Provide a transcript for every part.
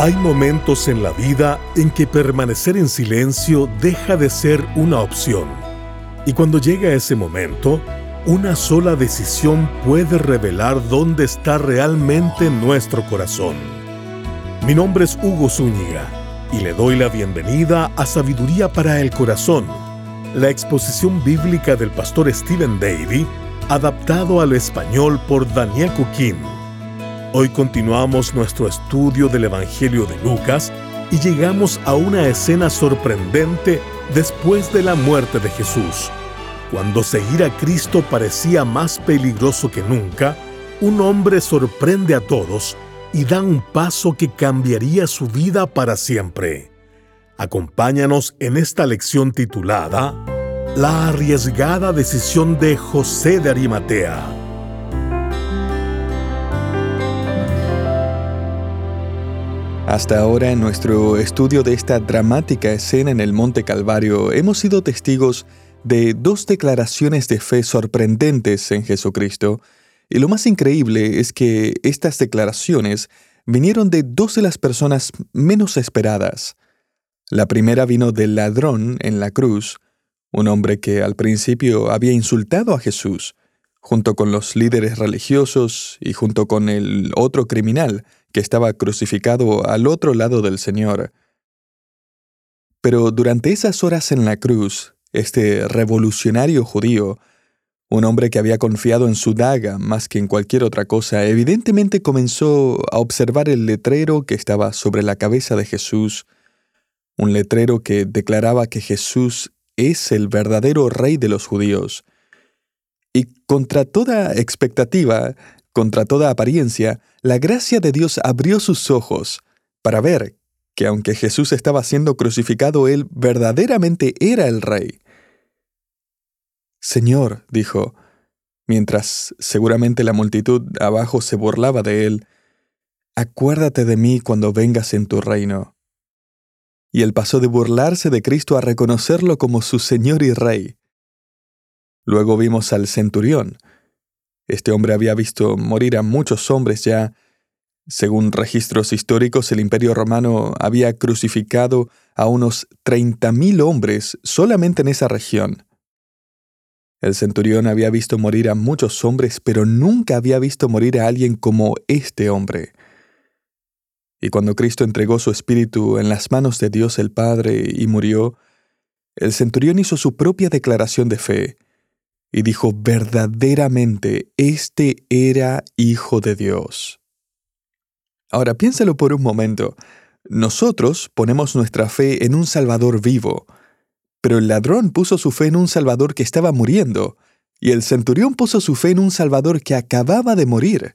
Hay momentos en la vida en que permanecer en silencio deja de ser una opción. Y cuando llega ese momento, una sola decisión puede revelar dónde está realmente nuestro corazón. Mi nombre es Hugo Zúñiga y le doy la bienvenida a Sabiduría para el Corazón, la exposición bíblica del pastor Stephen Davey, adaptado al español por Daniel Cuquín. Hoy continuamos nuestro estudio del Evangelio de Lucas y llegamos a una escena sorprendente después de la muerte de Jesús. Cuando seguir a Cristo parecía más peligroso que nunca, un hombre sorprende a todos y da un paso que cambiaría su vida para siempre. Acompáñanos en esta lección titulada La arriesgada decisión de José de Arimatea. Hasta ahora, en nuestro estudio de esta dramática escena en el Monte Calvario, hemos sido testigos de dos declaraciones de fe sorprendentes en Jesucristo, y lo más increíble es que estas declaraciones vinieron de dos de las personas menos esperadas. La primera vino del ladrón en la cruz, un hombre que al principio había insultado a Jesús, junto con los líderes religiosos y junto con el otro criminal que estaba crucificado al otro lado del Señor. Pero durante esas horas en la cruz, este revolucionario judío, un hombre que había confiado en su daga más que en cualquier otra cosa, evidentemente comenzó a observar el letrero que estaba sobre la cabeza de Jesús, un letrero que declaraba que Jesús es el verdadero rey de los judíos. Y contra toda expectativa, contra toda apariencia, la gracia de Dios abrió sus ojos para ver que aunque Jesús estaba siendo crucificado, Él verdaderamente era el Rey. «Señor», dijo, mientras seguramente la multitud abajo se burlaba de Él, «acuérdate de mí cuando vengas en tu reino». Y Él pasó de burlarse de Cristo a reconocerlo como su Señor y Rey. Luego vimos al centurión. Este hombre había visto morir a muchos hombres ya. Según registros históricos, el Imperio Romano había crucificado a unos 30,000 hombres solamente en esa región. El centurión había visto morir a muchos hombres, pero nunca había visto morir a alguien como este hombre. Y cuando Cristo entregó su espíritu en las manos de Dios el Padre y murió, el centurión hizo su propia declaración de fe y dijo, verdaderamente, este era Hijo de Dios. Ahora, piénsalo por un momento. Nosotros ponemos nuestra fe en un Salvador vivo, pero el ladrón puso su fe en un Salvador que estaba muriendo, y el centurión puso su fe en un Salvador que acababa de morir.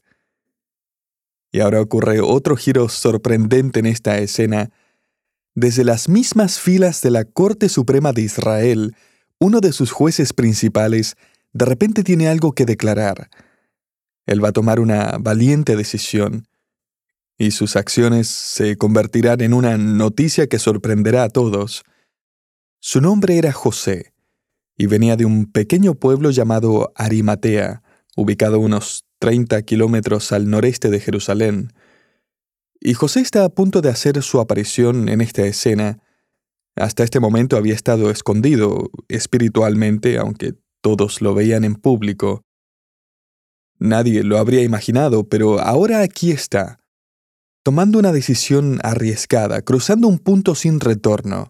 Y ahora ocurre otro giro sorprendente en esta escena. Desde las mismas filas de la Corte Suprema de Israel, uno de sus jueces principales de repente tiene algo que declarar. Él va a tomar una valiente decisión, y sus acciones se convertirán en una noticia que sorprenderá a todos. Su nombre era José, y venía de un pequeño pueblo llamado Arimatea, ubicado unos 30 kilómetros al noreste de Jerusalén. Y José está a punto de hacer su aparición en esta escena. Hasta este momento había estado escondido espiritualmente, aunque todos lo veían en público. Nadie lo habría imaginado, pero ahora aquí está, tomando una decisión arriesgada, cruzando un punto sin retorno.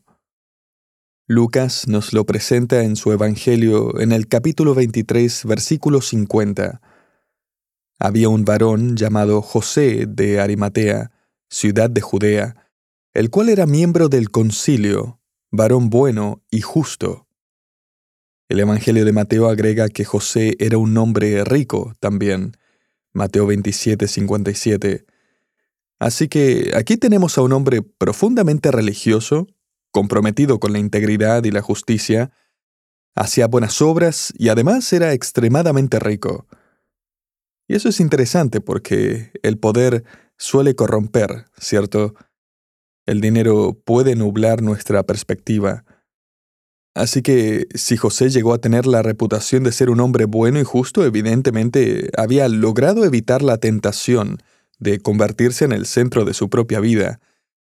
Lucas nos lo presenta en su Evangelio en el capítulo 23, versículo 50. Había un varón llamado José de Arimatea, ciudad de Judea, el cual era miembro del concilio, varón bueno y justo. El Evangelio de Mateo agrega que José era un hombre rico también, Mateo 27, 57. Así que aquí tenemos a un hombre profundamente religioso, comprometido con la integridad y la justicia, hacía buenas obras y además era extremadamente rico. Y eso es interesante porque el poder suele corromper, ¿cierto? El dinero puede nublar nuestra perspectiva. Así que, si José llegó a tener la reputación de ser un hombre bueno y justo, evidentemente había logrado evitar la tentación de convertirse en el centro de su propia vida,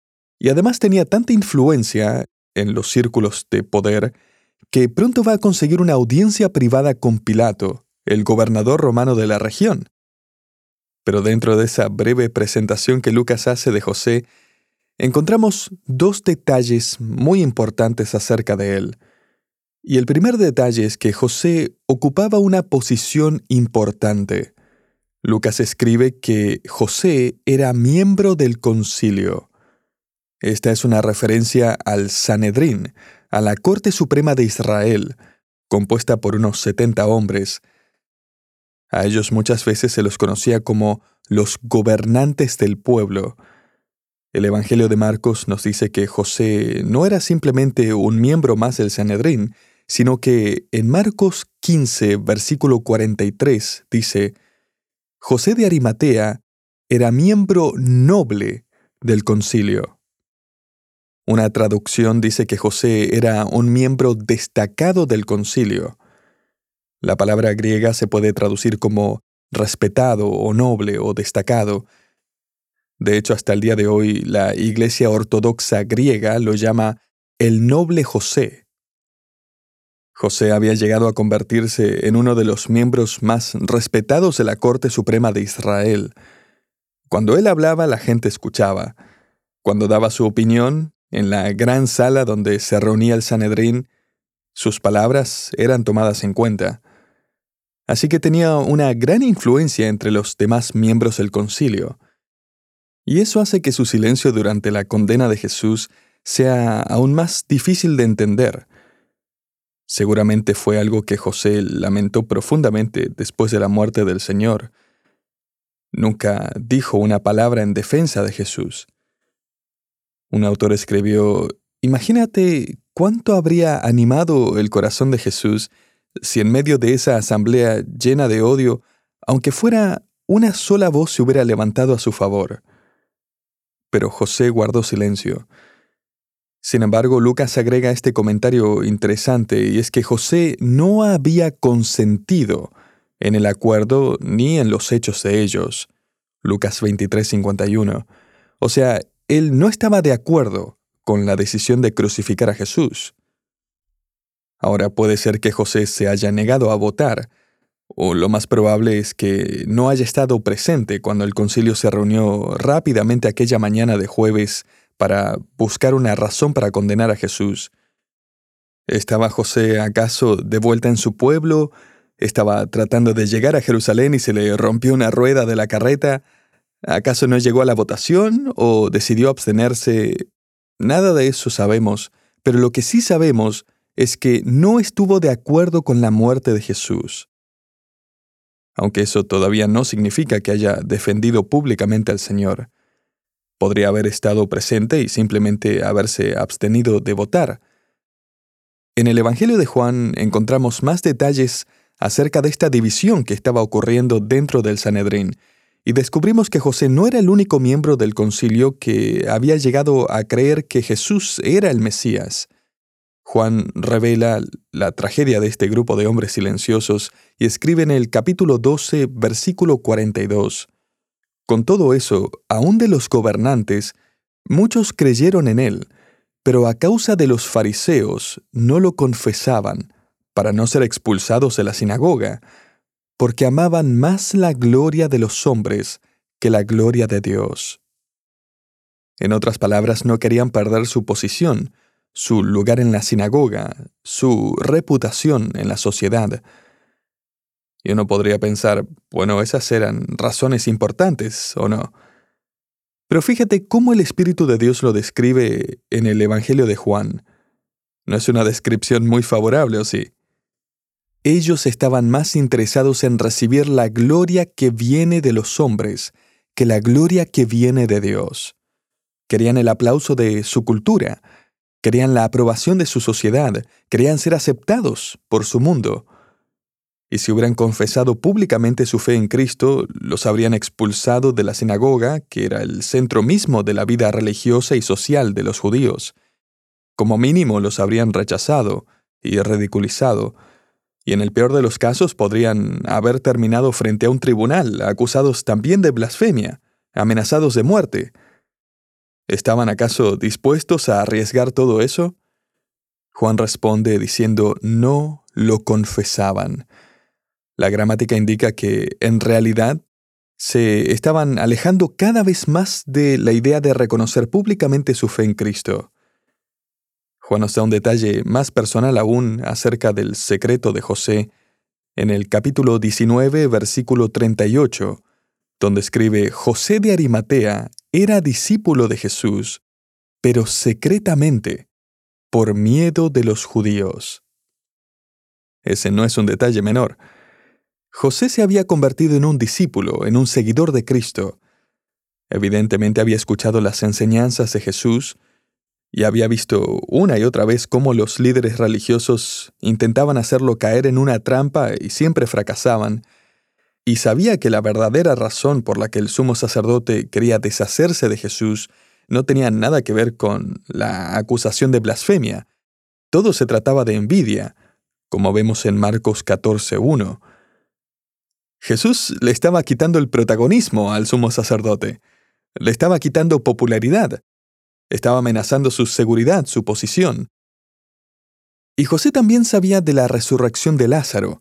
y además tenía tanta influencia en los círculos de poder que pronto va a conseguir una audiencia privada con Pilato, el gobernador romano de la región. Pero dentro de esa breve presentación que Lucas hace de José, encontramos dos detalles muy importantes acerca de él. Y el primer detalle es que José ocupaba una posición importante. Lucas escribe que José era miembro del concilio. Esta es una referencia al Sanedrín, a la Corte Suprema de Israel, compuesta por unos 70 hombres. A ellos muchas veces se los conocía como los gobernantes del pueblo. El Evangelio de Marcos nos dice que José no era simplemente un miembro más del Sanedrín, sino que en Marcos 15, versículo 43, dice: José de Arimatea era miembro noble del concilio. Una traducción dice que José era un miembro destacado del concilio. La palabra griega se puede traducir como respetado o noble o destacado. De hecho, hasta el día de hoy, la Iglesia Ortodoxa griega lo llama el noble José. José había llegado a convertirse en uno de los miembros más respetados de la Corte Suprema de Israel. Cuando él hablaba, la gente escuchaba. Cuando daba su opinión, en la gran sala donde se reunía el Sanedrín, sus palabras eran tomadas en cuenta. Así que tenía una gran influencia entre los demás miembros del concilio. Y eso hace que su silencio durante la condena de Jesús sea aún más difícil de entender. Seguramente fue algo que José lamentó profundamente después de la muerte del Señor. Nunca dijo una palabra en defensa de Jesús. Un autor escribió: imagínate cuánto habría animado el corazón de Jesús si en medio de esa asamblea llena de odio, aunque fuera una sola voz se hubiera levantado a su favor. Pero José guardó silencio. Sin embargo, Lucas agrega este comentario interesante, y es que José no había consentido en el acuerdo ni en los hechos de ellos. Lucas 23:51. O sea, él no estaba de acuerdo con la decisión de crucificar a Jesús. Ahora puede ser que José se haya negado a votar, o lo más probable es que no haya estado presente cuando el concilio se reunió rápidamente aquella mañana de jueves para buscar una razón para condenar a Jesús. ¿Estaba José acaso de vuelta en su pueblo? ¿Estaba tratando de llegar a Jerusalén y se le rompió una rueda de la carreta? ¿Acaso no llegó a la votación o decidió abstenerse? Nada de eso sabemos, pero lo que sí sabemos es que no estuvo de acuerdo con la muerte de Jesús. Aunque eso todavía no significa que haya defendido públicamente al Señor. Podría haber estado presente y simplemente haberse abstenido de votar. En el Evangelio de Juan encontramos más detalles acerca de esta división que estaba ocurriendo dentro del Sanedrín, y descubrimos que José no era el único miembro del concilio que había llegado a creer que Jesús era el Mesías. Juan revela la tragedia de este grupo de hombres silenciosos y escribe en el capítulo 12, versículo 42. Con todo eso, aun de los gobernantes, muchos creyeron en él, pero a causa de los fariseos no lo confesaban, para no ser expulsados de la sinagoga, porque amaban más la gloria de los hombres que la gloria de Dios. En otras palabras, no querían perder su posición, su lugar en la sinagoga, su reputación en la sociedad. Y uno podría pensar, bueno, esas eran razones importantes, ¿o no? Pero fíjate cómo el Espíritu de Dios lo describe en el Evangelio de Juan. No es una descripción muy favorable, ¿o sí? Ellos estaban más interesados en recibir la gloria que viene de los hombres que la gloria que viene de Dios. Querían el aplauso de su cultura, querían la aprobación de su sociedad, querían ser aceptados por su mundo. Y si hubieran confesado públicamente su fe en Cristo, los habrían expulsado de la sinagoga, que era el centro mismo de la vida religiosa y social de los judíos. Como mínimo los habrían rechazado y ridiculizado, y en el peor de los casos podrían haber terminado frente a un tribunal, acusados también de blasfemia, amenazados de muerte. ¿Estaban acaso dispuestos a arriesgar todo eso? Juan responde diciendo, no lo confesaban. La gramática indica que, en realidad, se estaban alejando cada vez más de la idea de reconocer públicamente su fe en Cristo. Juan nos da un detalle más personal aún acerca del secreto de José en el capítulo 19, versículo 38, donde escribe, José de Arimatea era discípulo de Jesús, pero secretamente, por miedo de los judíos. Ese no es un detalle menor. José se había convertido en un discípulo, en un seguidor de Cristo. Evidentemente había escuchado las enseñanzas de Jesús y había visto una y otra vez cómo los líderes religiosos intentaban hacerlo caer en una trampa y siempre fracasaban, y sabía que la verdadera razón por la que el sumo sacerdote quería deshacerse de Jesús no tenía nada que ver con la acusación de blasfemia. Todo se trataba de envidia, como vemos en Marcos 14:1. Jesús le estaba quitando el protagonismo al sumo sacerdote. Le estaba quitando popularidad. Estaba amenazando su seguridad, su posición. Y José también sabía de la resurrección de Lázaro.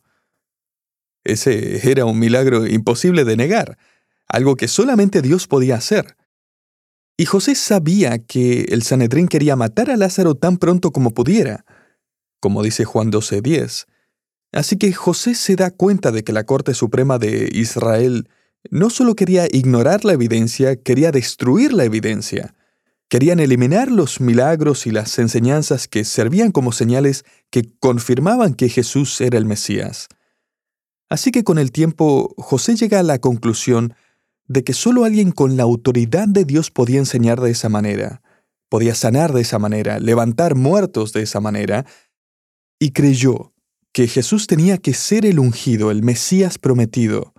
Ese era un milagro imposible de negar, algo que solamente Dios podía hacer. Y José sabía que el Sanedrín quería matar a Lázaro tan pronto como pudiera, como dice Juan 12:10. Así que José se da cuenta de que la Corte Suprema de Israel no solo quería ignorar la evidencia, quería destruir la evidencia. Querían eliminar los milagros y las enseñanzas que servían como señales que confirmaban que Jesús era el Mesías. Así que con el tiempo, José llega a la conclusión de que solo alguien con la autoridad de Dios podía enseñar de esa manera, podía sanar de esa manera, levantar muertos de esa manera, y creyó que Jesús tenía que ser el ungido, el Mesías prometido.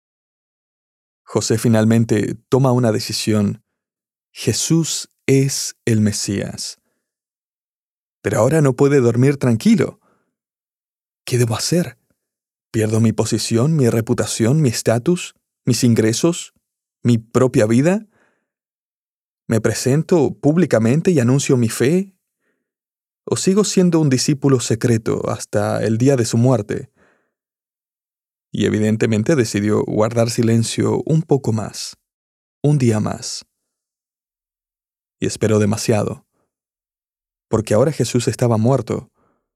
José finalmente toma una decisión. Jesús es el Mesías. Pero ahora no puede dormir tranquilo. ¿Qué debo hacer? ¿Pierdo mi posición, mi reputación, mi estatus, mis ingresos, mi propia vida? ¿Me presento públicamente y anuncio mi fe? ¿O sigo siendo un discípulo secreto hasta el día de su muerte? Y evidentemente decidió guardar silencio un poco más, un día más. Y esperó demasiado, porque ahora Jesús estaba muerto.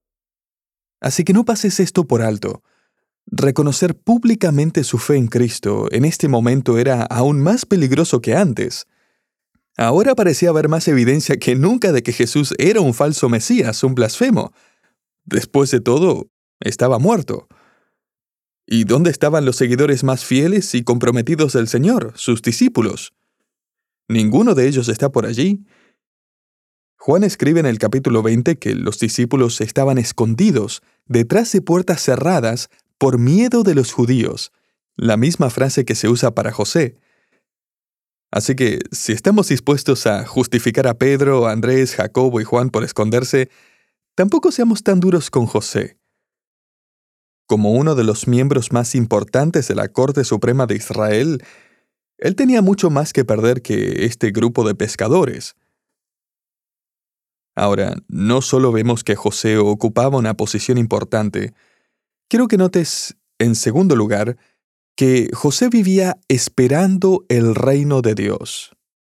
Así que no pases esto por alto. Reconocer públicamente su fe en Cristo en este momento era aún más peligroso que antes. Ahora parecía haber más evidencia que nunca de que Jesús era un falso Mesías, un blasfemo. Después de todo, estaba muerto. ¿Y dónde estaban los seguidores más fieles y comprometidos del Señor, sus discípulos? Ninguno de ellos está por allí. Juan escribe en el capítulo 20 que los discípulos estaban escondidos detrás de puertas cerradas por miedo de los judíos, la misma frase que se usa para José. Así que, si estamos dispuestos a justificar a Pedro, Andrés, Jacobo y Juan por esconderse, tampoco seamos tan duros con José. Como uno de los miembros más importantes de la Corte Suprema de Israel, él tenía mucho más que perder que este grupo de pescadores. Ahora, no solo vemos que José ocupaba una posición importante, quiero que notes, en segundo lugar, que José vivía esperando el reino de Dios.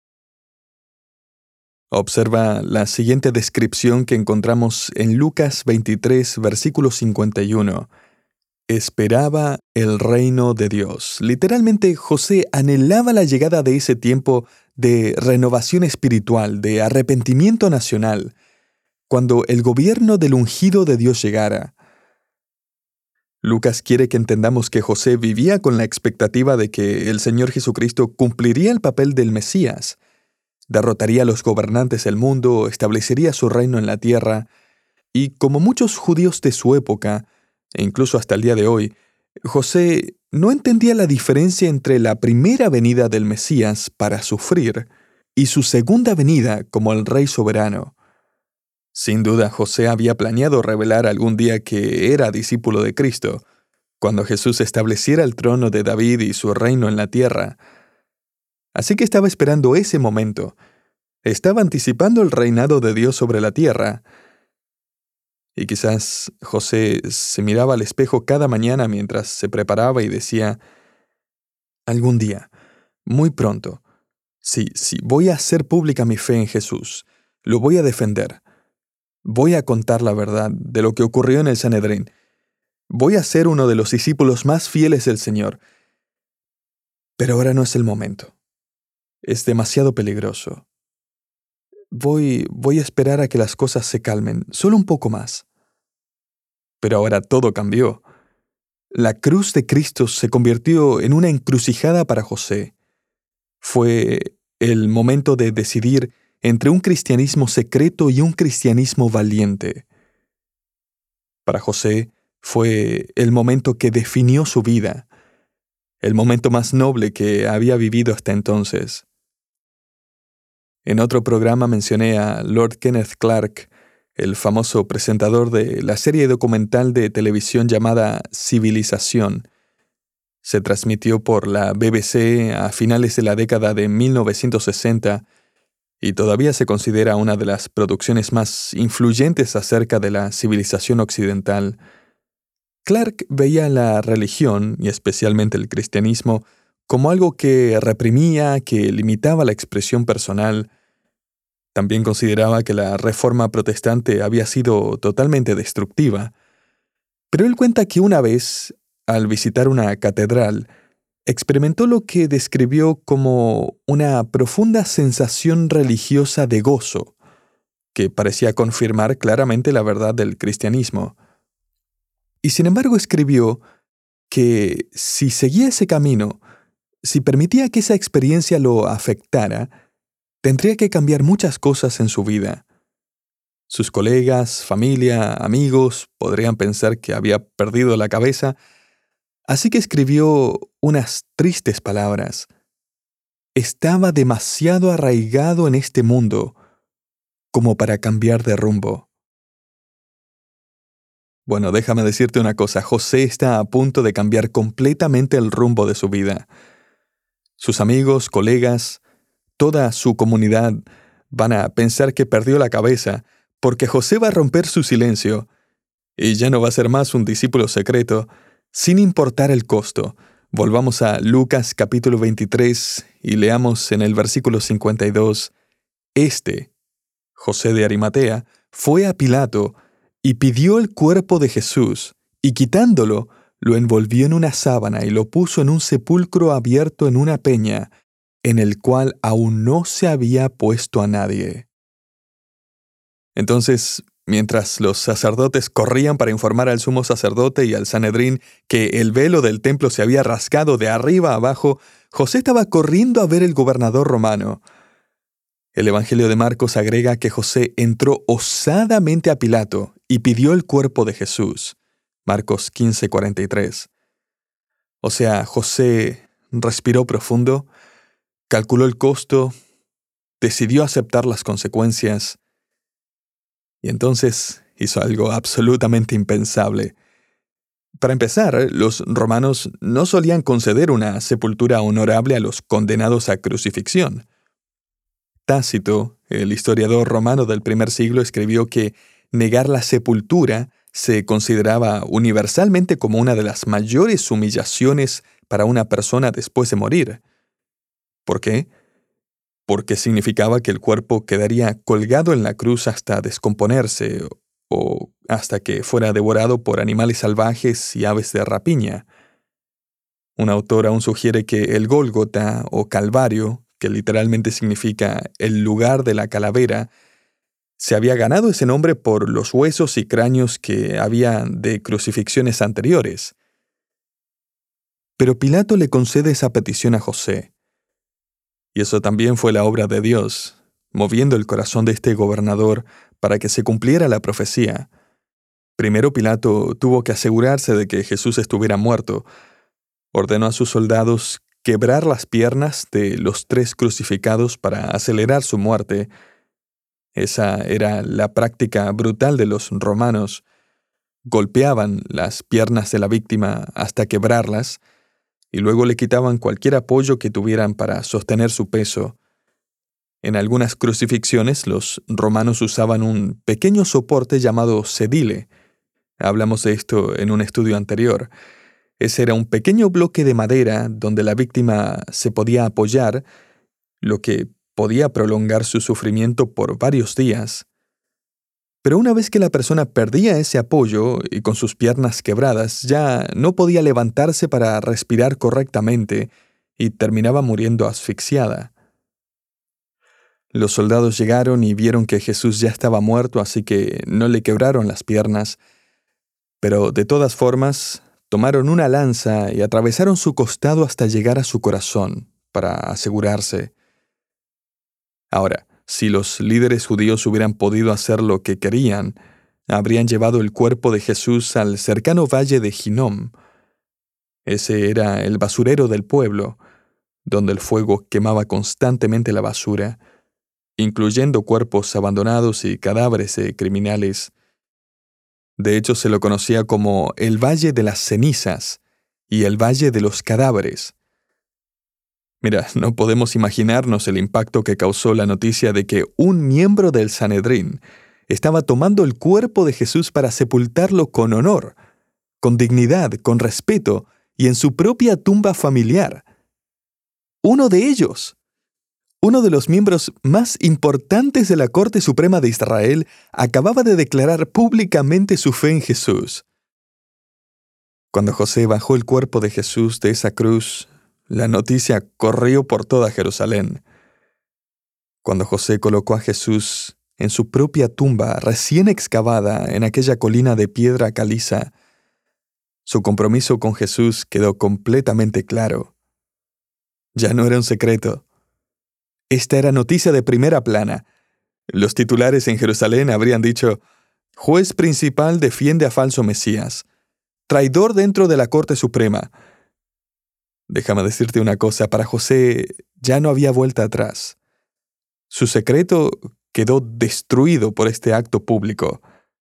Observa la siguiente descripción que encontramos en Lucas 23, versículo 51. Esperaba el reino de Dios. Literalmente, José anhelaba la llegada de ese tiempo de renovación espiritual, de arrepentimiento nacional, cuando el gobierno del ungido de Dios llegara. Lucas quiere que entendamos que José vivía con la expectativa de que el Señor Jesucristo cumpliría el papel del Mesías, derrotaría a los gobernantes del mundo, establecería su reino en la tierra, y como muchos judíos de su época, e incluso hasta el día de hoy, José no entendía la diferencia entre la primera venida del Mesías para sufrir y su segunda venida como el Rey soberano. Sin duda, José había planeado revelar algún día que era discípulo de Cristo, cuando Jesús estableciera el trono de David y su reino en la tierra. Así que estaba esperando ese momento. estaba anticipando el reinado de Dios sobre la tierra. Y quizás José se miraba al espejo cada mañana mientras se preparaba y decía: algún día, muy pronto, sí, voy a hacer pública mi fe en Jesús. Lo voy a defender. Voy a contar la verdad de lo que ocurrió en el Sanedrín. Voy a ser uno de los discípulos más fieles del Señor. Pero ahora no es el momento. Es demasiado peligroso. Voy a esperar a que las cosas se calmen, solo un poco más. Pero ahora todo cambió. La cruz de Cristo se convirtió en una encrucijada para José. Fue el momento de decidir entre un cristianismo secreto y un cristianismo valiente. Para José fue el momento que definió su vida, el momento más noble que había vivido hasta entonces. En otro programa mencioné a Lord Kenneth Clark, el famoso presentador de la serie documental de televisión llamada Civilización. Se transmitió por la BBC a finales de la década de 1960 y todavía se considera una de las producciones más influyentes acerca de la civilización occidental. Clark veía la religión, y especialmente el cristianismo, como algo que reprimía, que limitaba la expresión personal. También consideraba que la Reforma protestante había sido totalmente destructiva. Pero él cuenta que una vez, al visitar una catedral, experimentó lo que describió como una profunda sensación religiosa de gozo, que parecía confirmar claramente la verdad del cristianismo. Y sin embargo escribió que si seguía ese camino, si permitía que esa experiencia lo afectara, tendría que cambiar muchas cosas en su vida. Sus colegas, familia, amigos podrían pensar que había perdido la cabeza, así que escribió unas tristes palabras. Estaba demasiado arraigado en este mundo como para cambiar de rumbo. Bueno, déjame decirte una cosa, José está a punto de cambiar completamente el rumbo de su vida. Sus amigos, colegas, toda su comunidad van a pensar que perdió la cabeza porque José va a romper su silencio y ya no va a ser más un discípulo secreto, sin importar el costo. Volvamos a Lucas capítulo 23 y leamos en el versículo 52. José de Arimatea, fue a Pilato y pidió el cuerpo de Jesús, y quitándolo, lo envolvió en una sábana y lo puso en un sepulcro abierto en una peña, en el cual aún no se había puesto a nadie. Entonces, mientras los sacerdotes corrían para informar al sumo sacerdote y al Sanedrín que el velo del templo se había rasgado de arriba a abajo, José estaba corriendo a ver al gobernador romano. El Evangelio de Marcos agrega que José entró osadamente a Pilato y pidió el cuerpo de Jesús. Marcos 15:43. O sea, José respiró profundo, calculó el costo, decidió aceptar las consecuencias y entonces hizo algo absolutamente impensable. Para empezar, los romanos no solían conceder una sepultura honorable a los condenados a crucifixión. Tácito, el historiador romano del primer siglo, escribió que negar la sepultura se consideraba universalmente como una de las mayores humillaciones para una persona después de morir. ¿Por qué? Porque significaba que el cuerpo quedaría colgado en la cruz hasta descomponerse o hasta que fuera devorado por animales salvajes y aves de rapiña. Un autor aún sugiere que el Gólgota o Calvario, que literalmente significa el lugar de la calavera, se había ganado ese nombre por los huesos y cráneos que había de crucifixiones anteriores. Pero Pilato le concede esa petición a José. Y eso también fue la obra de Dios, moviendo el corazón de este gobernador para que se cumpliera la profecía. Primero Pilato tuvo que asegurarse de que Jesús estuviera muerto. Ordenó a sus soldados quebrar las piernas de los 3 crucificados para acelerar su muerte. Esa era la práctica brutal de los romanos. Golpeaban las piernas de la víctima hasta quebrarlas y luego le quitaban cualquier apoyo que tuvieran para sostener su peso. En algunas crucifixiones, los romanos usaban un pequeño soporte llamado sedile. Hablamos de esto en un estudio anterior. Ese era un pequeño bloque de madera donde la víctima se podía apoyar, lo que podía prolongar su sufrimiento por varios días. Pero una vez que la persona perdía ese apoyo y con sus piernas quebradas, ya no podía levantarse para respirar correctamente y terminaba muriendo asfixiada. Los soldados llegaron y vieron que Jesús ya estaba muerto, así que no le quebraron las piernas, pero de todas formas tomaron una lanza y atravesaron su costado hasta llegar a su corazón, para asegurarse. Ahora, si los líderes judíos hubieran podido hacer lo que querían, habrían llevado el cuerpo de Jesús al cercano valle de Hinnom. Ese era el basurero del pueblo, donde el fuego quemaba constantemente la basura, incluyendo cuerpos abandonados y cadáveres de criminales. De hecho, se lo conocía como el Valle de las Cenizas y el Valle de los Cadáveres. Mira, no podemos imaginarnos el impacto que causó la noticia de que un miembro del Sanedrín estaba tomando el cuerpo de Jesús para sepultarlo con honor, con dignidad, con respeto y en su propia tumba familiar. Uno de ellos, uno de los miembros más importantes de la Corte Suprema de Israel, acababa de declarar públicamente su fe en Jesús. Cuando José bajó el cuerpo de Jesús de esa cruz, la noticia corrió por toda Jerusalén. Cuando José colocó a Jesús en su propia tumba recién excavada en aquella colina de piedra caliza, su compromiso con Jesús quedó completamente claro. Ya no era un secreto. Esta era noticia de primera plana. Los titulares en Jerusalén habrían dicho: juez principal defiende a falso Mesías, traidor dentro de la Corte Suprema. Déjame decirte una cosa, para José ya no había vuelta atrás. Su secreto quedó destruido por este acto público.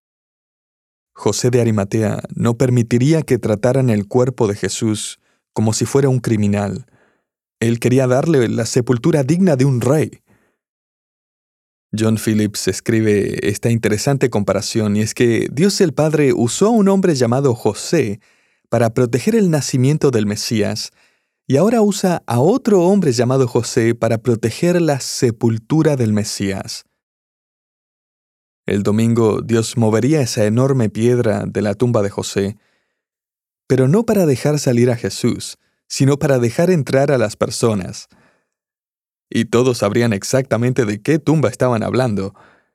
José de Arimatea no permitiría que trataran el cuerpo de Jesús como si fuera un criminal. Él quería darle la sepultura digna de un rey. John Phillips escribe esta interesante comparación, y es que Dios el Padre usó a un hombre llamado José para proteger el nacimiento del Mesías, y ahora usa a otro hombre llamado José para proteger la sepultura del Mesías. El domingo Dios movería esa enorme piedra de la tumba de José, pero no para dejar salir a Jesús, sino para dejar entrar a las personas. Y todos sabrían exactamente de qué tumba estaban hablando.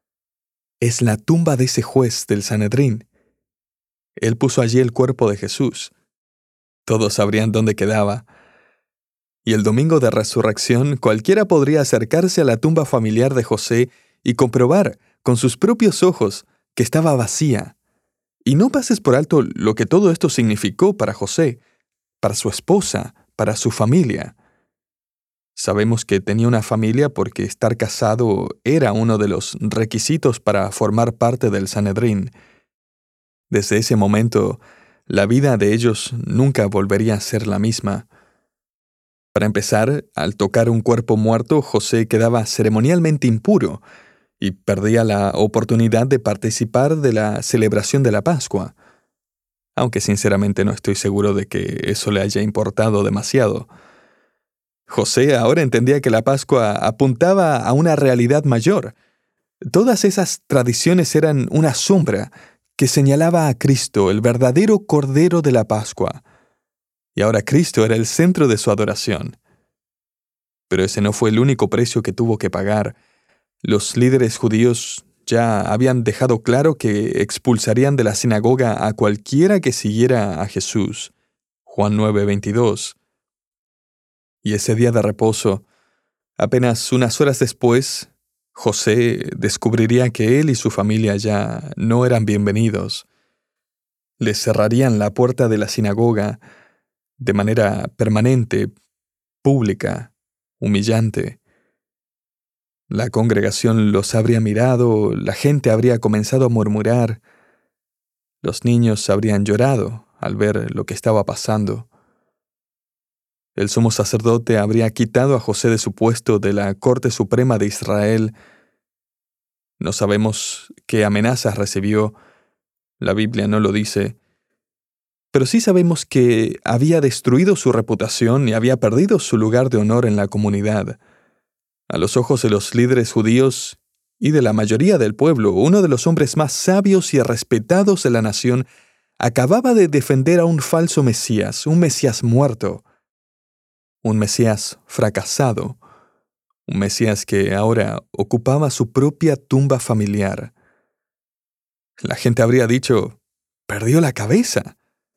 Es la tumba de ese juez del Sanedrín. Él puso allí el cuerpo de Jesús. Todos sabrían dónde quedaba. Y el domingo de resurrección, cualquiera podría acercarse a la tumba familiar de José y comprobar con sus propios ojos que estaba vacía. Y no pases por alto lo que todo esto significó para José, para su esposa, para su familia. Sabemos que tenía una familia porque estar casado era uno de los requisitos para formar parte del Sanedrín. Desde ese momento, la vida de ellos nunca volvería a ser la misma. Para empezar, al tocar un cuerpo muerto, José quedaba ceremonialmente impuro y perdía la oportunidad de participar de la celebración de la Pascua, aunque sinceramente no estoy seguro de que eso le haya importado demasiado. José ahora entendía que la Pascua apuntaba a una realidad mayor. Todas esas tradiciones eran una sombra que señalaba a Cristo, el verdadero Cordero de la Pascua. Y ahora Cristo era el centro de su adoración. Pero ese no fue el único precio que tuvo que pagar. Los líderes judíos ya habían dejado claro que expulsarían de la sinagoga a cualquiera que siguiera a Jesús. Juan 9:22. Y ese día de reposo, apenas unas horas después, José descubriría que él y su familia ya no eran bienvenidos. Les cerrarían la puerta de la sinagoga de manera permanente, pública, humillante. La congregación los habría mirado, la gente habría comenzado a murmurar, los niños habrían llorado al ver lo que estaba pasando. El sumo sacerdote habría quitado a José de su puesto de la Corte Suprema de Israel. No sabemos qué amenazas recibió, la Biblia no lo dice, pero sí sabemos que había destruido su reputación y había perdido su lugar de honor en la comunidad. A los ojos de los líderes judíos y de la mayoría del pueblo, uno de los hombres más sabios y respetados de la nación acababa de defender a un falso Mesías, un Mesías muerto, un Mesías fracasado, un Mesías que ahora ocupaba su propia tumba familiar. La gente habría dicho, «Perdió la cabeza».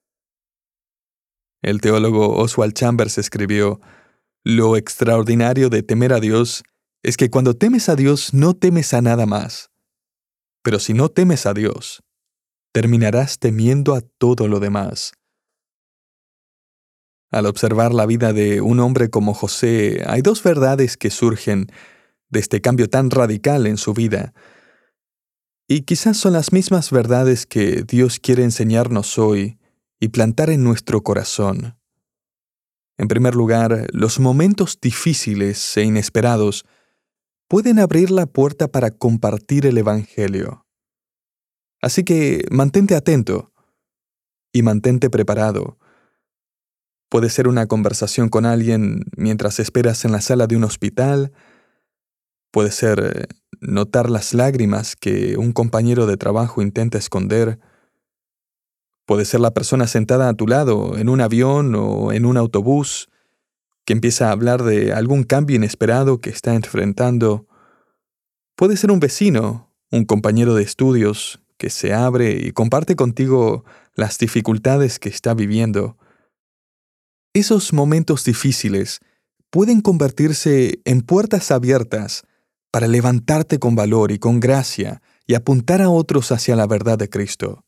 El teólogo Oswald Chambers escribió, «Lo extraordinario de temer a Dios es que cuando temes a Dios no temes a nada más. Pero si no temes a Dios, terminarás temiendo a todo lo demás». Al observar la vida de un hombre como José, hay dos verdades que surgen de este cambio tan radical en su vida. Y quizás son las mismas verdades que Dios quiere enseñarnos hoy y plantar en nuestro corazón. En primer lugar, los momentos difíciles e inesperados pueden abrir la puerta para compartir el Evangelio. Así que mantente atento y mantente preparado. Puede ser una conversación con alguien mientras esperas en la sala de un hospital. Puede ser notar las lágrimas que un compañero de trabajo intenta esconder. Puede ser la persona sentada a tu lado en un avión o en un autobús que empieza a hablar de algún cambio inesperado que está enfrentando. Puede ser un vecino, un compañero de estudios que se abre y comparte contigo las dificultades que está viviendo. Esos momentos difíciles pueden convertirse en puertas abiertas para levantarte con valor y con gracia y apuntar a otros hacia la verdad de Cristo.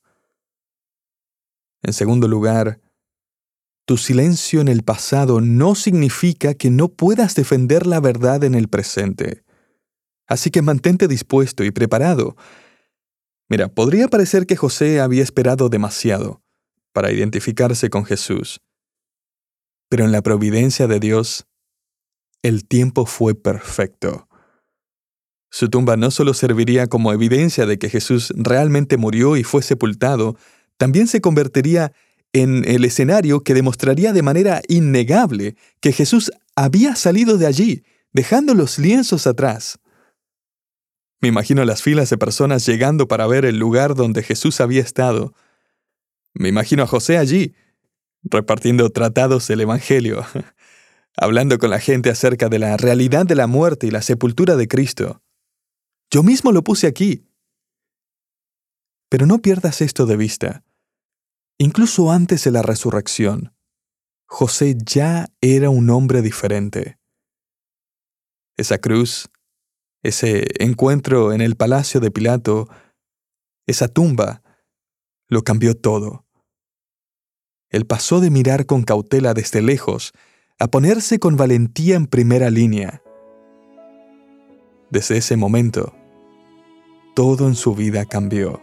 En segundo lugar, tu silencio en el pasado no significa que no puedas defender la verdad en el presente. Así que mantente dispuesto y preparado. Mira, podría parecer que José había esperado demasiado para identificarse con Jesús. Pero en la providencia de Dios, el tiempo fue perfecto. Su tumba no solo serviría como evidencia de que Jesús realmente murió y fue sepultado, también se convertiría en el escenario que demostraría de manera innegable que Jesús había salido de allí, dejando los lienzos atrás. Me imagino las filas de personas llegando para ver el lugar donde Jesús había estado. Me imagino a José allí, repartiendo tratados del Evangelio, hablando con la gente acerca de la realidad de la muerte y la sepultura de Cristo. Yo mismo lo puse aquí. Pero no pierdas esto de vista. Incluso antes de la resurrección, José ya era un hombre diferente. Esa cruz, ese encuentro en el palacio de Pilato, esa tumba, lo cambió todo. Él pasó de mirar con cautela desde lejos a ponerse con valentía en primera línea. Desde ese momento, todo en su vida cambió.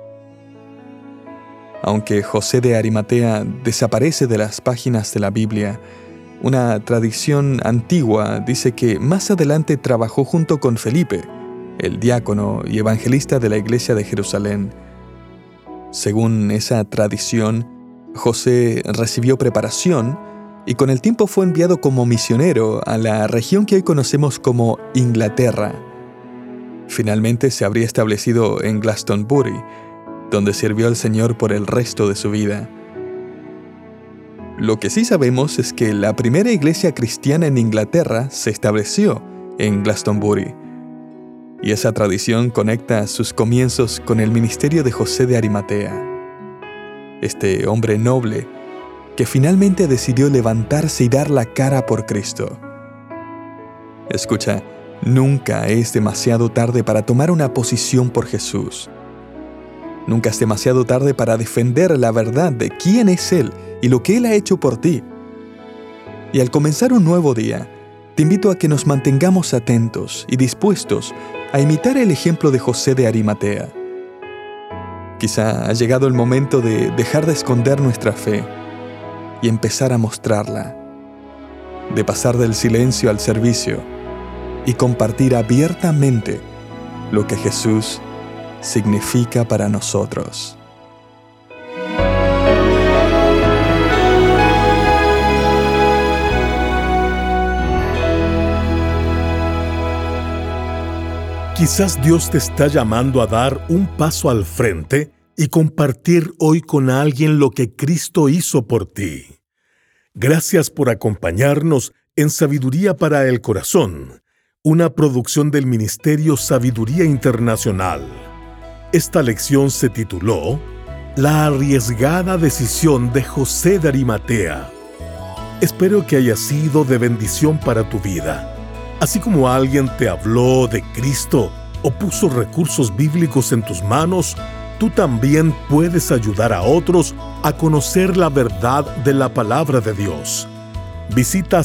Aunque José de Arimatea desaparece de las páginas de la Biblia, una tradición antigua dice que más adelante trabajó junto con Felipe, el diácono y evangelista de la iglesia de Jerusalén. Según esa tradición, José recibió preparación y con el tiempo fue enviado como misionero a la región que hoy conocemos como Inglaterra. Finalmente se habría establecido en Glastonbury, donde sirvió al Señor por el resto de su vida. Lo que sí sabemos es que la primera iglesia cristiana en Inglaterra se estableció en Glastonbury, y esa tradición conecta sus comienzos con el ministerio de José de Arimatea. Este hombre noble que finalmente decidió levantarse y dar la cara por Cristo. Escucha, nunca es demasiado tarde para tomar una posición por Jesús. Nunca es demasiado tarde para defender la verdad de quién es Él y lo que Él ha hecho por ti. Y al comenzar un nuevo día, te invito a que nos mantengamos atentos y dispuestos a imitar el ejemplo de José de Arimatea. Quizá ha llegado el momento de dejar de esconder nuestra fe y empezar a mostrarla. de pasar del silencio al servicio y compartir abiertamente lo que Jesús significa para nosotros. Quizás Dios te está llamando a dar un paso al frente y compartir hoy con alguien lo que Cristo hizo por ti. Gracias por acompañarnos en Sabiduría para el Corazón, una producción del Ministerio Sabiduría Internacional. Esta lección se tituló La arriesgada decisión de José de Arimatea. Espero que haya sido de bendición para tu vida. Así como alguien te habló de Cristo o puso recursos bíblicos en tus manos, tú también puedes ayudar a otros a conocer la verdad de la palabra de Dios. Visita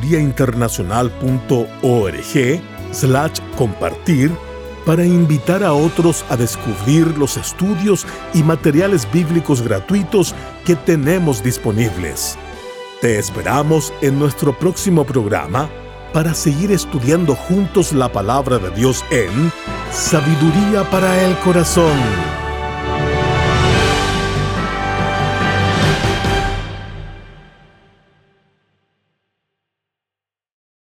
sabiduriainternacional.org/compartir para invitar a otros a descubrir los estudios y materiales bíblicos gratuitos que tenemos disponibles. Te esperamos en nuestro próximo programa para seguir estudiando juntos la palabra de Dios en Sabiduría para el Corazón.